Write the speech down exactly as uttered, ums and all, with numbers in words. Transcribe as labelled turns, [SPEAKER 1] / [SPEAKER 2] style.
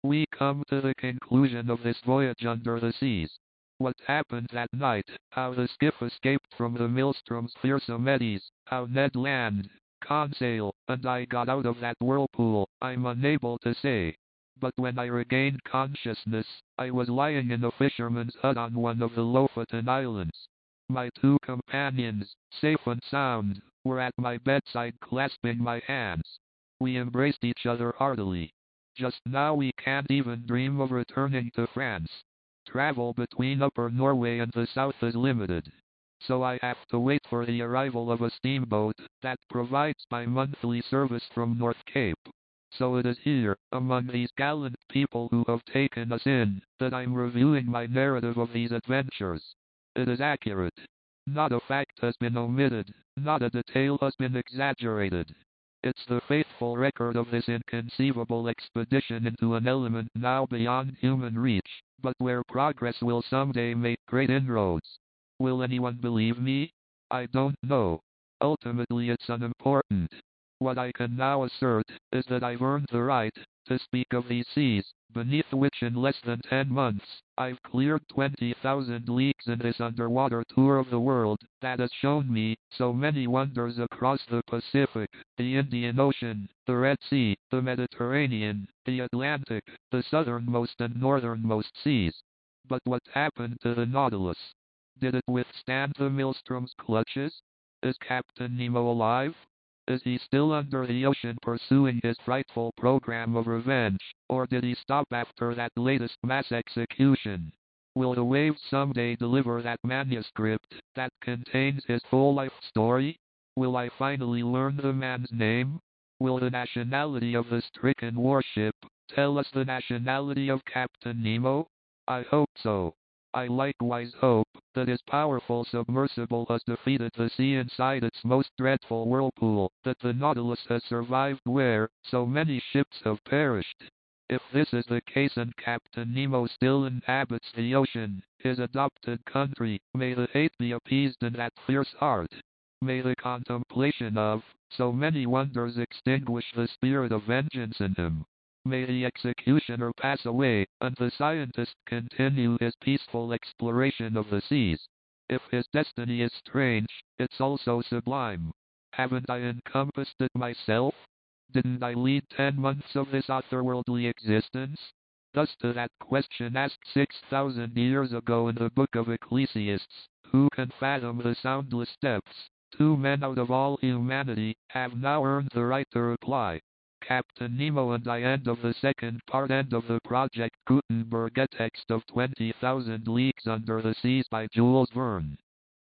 [SPEAKER 1] We come to the conclusion of this voyage under the seas. What happened that night, how the skiff escaped from the Maelstrom's fearsome eddies, how Ned Land, Conseil, and I got out of that whirlpool, I'm unable to say. But when I regained consciousness, I was lying in a fisherman's hut on one of the Lofoten Islands. My two companions, safe and sound, were at my bedside clasping my hands. We embraced each other heartily. Just now we can't even dream of returning to France. Travel between Upper Norway and the south is limited. So I have to wait for the arrival of a steamboat that provides bi-monthly service from North Cape. So it is here, among these gallant people who have taken us in, that I'm reviewing my narrative of these adventures. It is accurate. Not a fact has been omitted, not a detail has been exaggerated. It's the faithful record of this inconceivable expedition into an element now beyond human reach, but where progress will someday make great inroads. Will anyone believe me? I don't know. Ultimately it's unimportant. What I can now assert is that I've earned the right to speak of these seas, beneath which in less than ten months, I've cleared twenty thousand leagues in this underwater tour of the world that has shown me so many wonders across the Pacific, the Indian Ocean, the Red Sea, the Mediterranean, the Atlantic, the southernmost and northernmost seas. But what happened to the Nautilus? Did it withstand the Maelstrom's clutches? Is Captain Nemo alive? Is he still under the ocean pursuing his frightful program of revenge, or did he stop after that latest mass execution? Will the waves someday deliver that manuscript that contains his full life story? Will I finally learn the man's name? Will the nationality of the stricken warship tell us the nationality of Captain Nemo? I hope so. I likewise hope that his powerful submersible has defeated the sea inside its most dreadful whirlpool, that the Nautilus has survived where so many ships have perished. If this is the case and Captain Nemo still inhabits the ocean, his adopted country, may the hate be appeased in that fierce heart. May the contemplation of so many wonders extinguish the spirit of vengeance in him. May the executioner pass away, and the scientist continue his peaceful exploration of the seas. If his destiny is strange, it's also sublime. Haven't I encompassed it myself? Didn't I lead ten months of this otherworldly existence? Thus to that question asked six thousand years ago in the book of Ecclesiastes, who can fathom the soundless depths? Two men out of all humanity have now earned the right to reply. Captain Nemo and I. End of the second part. End of the Project Gutenberg. A text of twenty thousand Leagues Under the Seas by Jules Verne.